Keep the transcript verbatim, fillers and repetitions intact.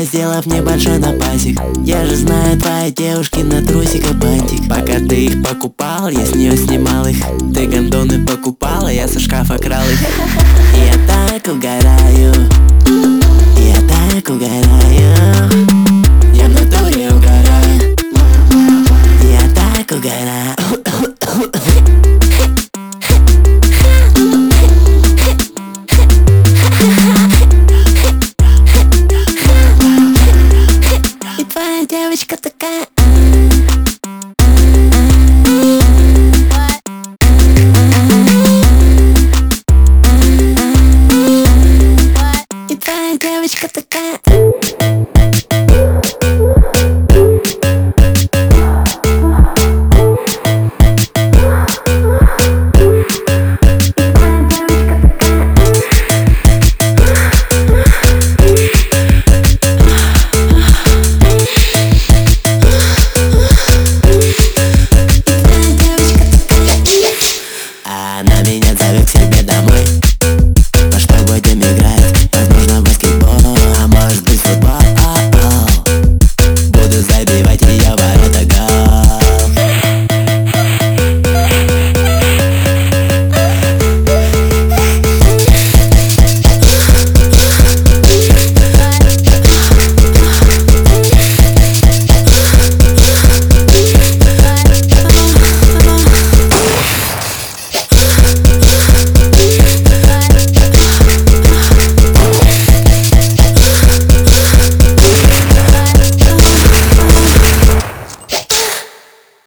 улыбаясь, сделав небольшой напасик. Я же знаю твоей девушки на трусика бантик. Пока ты их покупал, я с нее снимал их. Ты гондоны покупала, я со шкафа крал их. И я так угораю, и я так угораю. Я в натуре